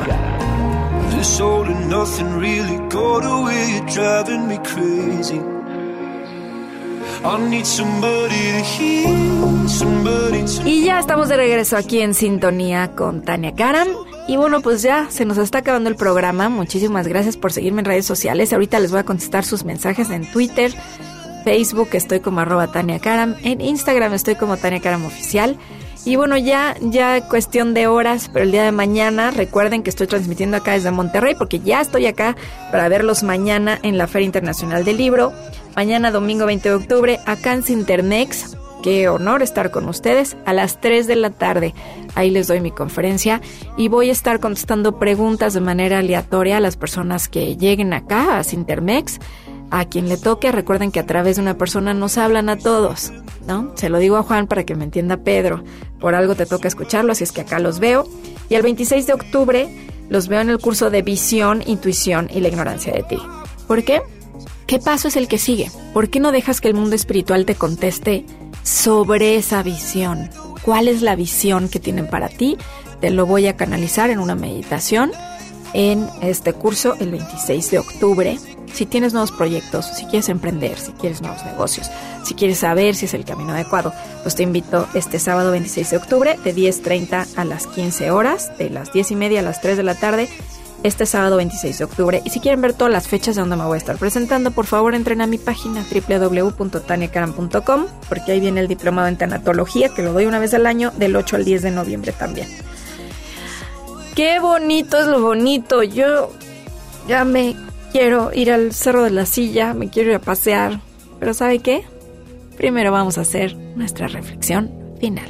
Y ya estamos de regreso aquí en sintonía con Tania Karam. Y bueno, pues ya se nos está acabando el programa. Muchísimas gracias por seguirme en redes sociales. Ahorita les voy a contestar sus mensajes en Twitter, Facebook estoy como arroba Tania Karam, en Instagram estoy como Tania Karam Oficial. Y bueno, ya, ya cuestión de horas, pero el día de mañana, recuerden que estoy transmitiendo acá desde Monterrey, porque ya estoy acá para verlos mañana en la Feria Internacional del Libro. Mañana domingo veinte de octubre, acá en Cintermex. Qué honor estar con ustedes a las tres de la tarde. Ahí les doy mi conferencia y voy a estar contestando preguntas de manera aleatoria a las personas que lleguen acá a Cintermex. A quien le toque, recuerden que a través de una persona nos hablan a todos, ¿no? Se lo digo a Juan para que me entienda Pedro. Por algo te toca escucharlo, así es que acá los veo. Y el veintiséis de octubre los veo en el curso de Visión, Intuición y la Ignorancia de Ti. ¿Por qué? ¿Qué paso es el que sigue? ¿Por qué no dejas que el mundo espiritual te conteste sobre esa visión? ¿Cuál es la visión que tienen para ti? Te lo voy a canalizar en una meditación en este curso el veintiséis de octubre. Si tienes nuevos proyectos, si quieres emprender, si quieres nuevos negocios, si quieres saber si es el camino adecuado, pues te invito este sábado veintiséis de octubre de diez treinta a las quince horas, de las diez y media a las tres de la tarde, este sábado veintiséis de octubre. Y si quieren ver todas las fechas de donde me voy a estar presentando, por favor entren a mi página doble u doble u doble u punto tania karam punto com, porque ahí viene el diplomado en tanatología, que lo doy una vez al año, del ocho al diez de noviembre también. Qué bonito es lo bonito. Yo ya me quiero ir al Cerro de la Silla, me quiero ir a pasear, pero ¿sabe qué? Primero vamos a hacer nuestra reflexión final.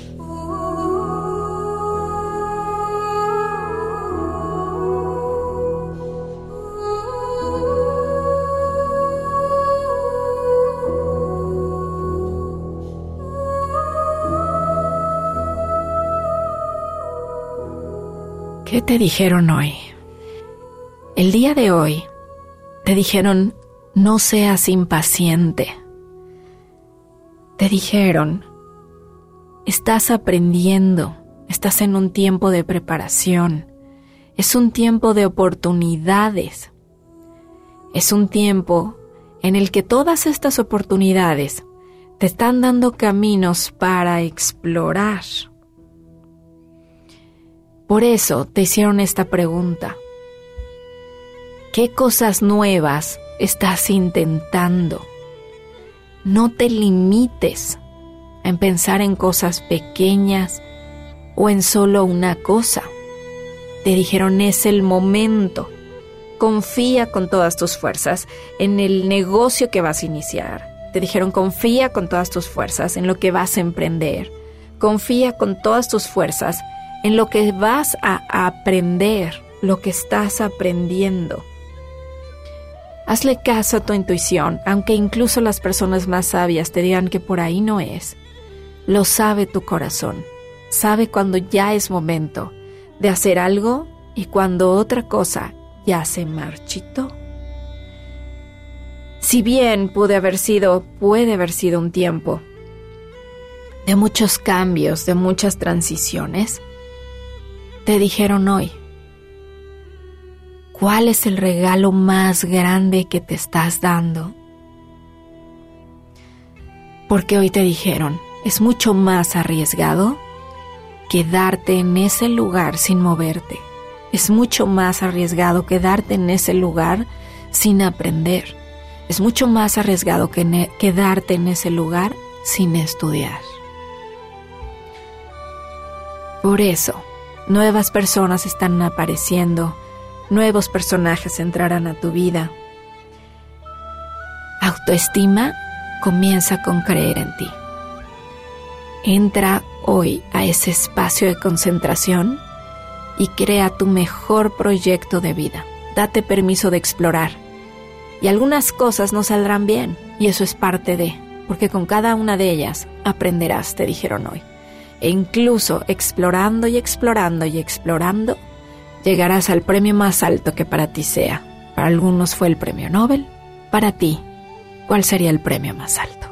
¿Qué te dijeron hoy? El día de hoy te dijeron, no seas impaciente. Te dijeron, estás aprendiendo, estás en un tiempo de preparación, es un tiempo de oportunidades, es un tiempo en el que todas estas oportunidades te están dando caminos para explorar. Por eso te hicieron esta pregunta. ¿Qué cosas nuevas estás intentando? No te limites en pensar en cosas pequeñas o en solo una cosa. Te dijeron, es el momento. Confía con todas tus fuerzas en el negocio que vas a iniciar. Te dijeron, confía con todas tus fuerzas en lo que vas a emprender. Confía con todas tus fuerzas en lo que vas a aprender, lo que estás aprendiendo. Hazle caso a tu intuición, aunque incluso las personas más sabias te digan que por ahí no es. Lo sabe tu corazón. Sabe cuando ya es momento de hacer algo y cuando otra cosa ya se marchitó. Si bien puede haber sido, puede haber sido un tiempo de muchos cambios, de muchas transiciones, te dijeron hoy, ¿cuál es el regalo más grande que te estás dando? Porque hoy te dijeron, es mucho más arriesgado quedarte en ese lugar sin moverte. Es mucho más arriesgado quedarte en ese lugar sin aprender. Es mucho más arriesgado que ne- quedarte en ese lugar sin estudiar. Por eso, nuevas personas están apareciendo. Nuevos personajes entrarán a tu vida. Autoestima comienza con creer en ti. Entra hoy a ese espacio de concentración y crea tu mejor proyecto de vida. Date permiso de explorar. Y algunas cosas no saldrán bien, y eso es parte de, porque con cada una de ellas aprenderás, te dijeron hoy. E incluso explorando y explorando y explorando, llegarás al premio más alto que para ti sea. Para algunos fue el premio Nobel. Para ti, ¿cuál sería el premio más alto?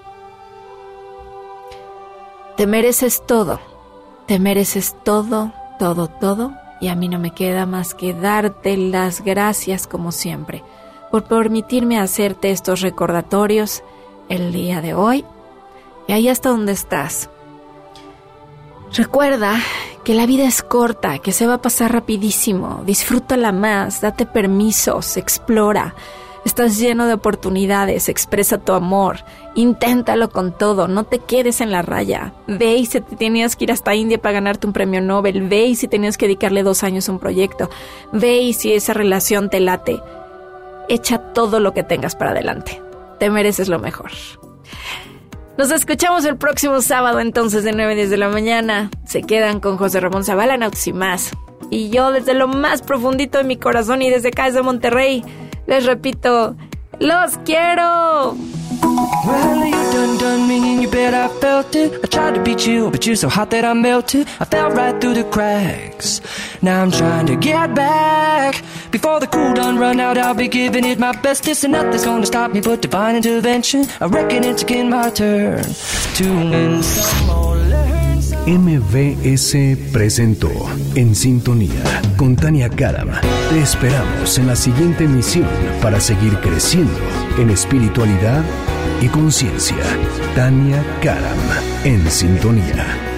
Te mereces todo. Te mereces todo, todo, todo. Y a mí no me queda más que darte las gracias como siempre por permitirme hacerte estos recordatorios el día de hoy. Y ahí hasta donde estás. Recuerda que la vida es corta, que se va a pasar rapidísimo. Disfrútala más, date permisos, explora. Estás lleno de oportunidades, expresa tu amor. Inténtalo con todo, no te quedes en la raya. Ve y si te tenías que ir hasta India para ganarte un premio Nobel. Ve y si tenías que dedicarle dos años a un proyecto. Ve y si esa relación te late. Echa todo lo que tengas para adelante. Te mereces lo mejor. Nos escuchamos el próximo sábado entonces de nueve a diez de la mañana. Se quedan con José Ramón Zavala en Autos y Más. Y yo desde lo más profundito de mi corazón y desde acá desde Monterrey les repito, ¡los quiero! Well, you done done me and you bet I felt it. I tried to beat you, but you're so hot that I melted. I fell right through the cracks. Now I'm trying to get back. Before the cool done run out, I'll be giving it my bestest, and nothing's gonna stop me but divine intervention. I reckon it's again my turn to win some or learn some. M V S presentó En Sintonía con Tania Karam. Te esperamos en la siguiente emisión para seguir creciendo en espiritualidad y conciencia. Tania Karam, En Sintonía.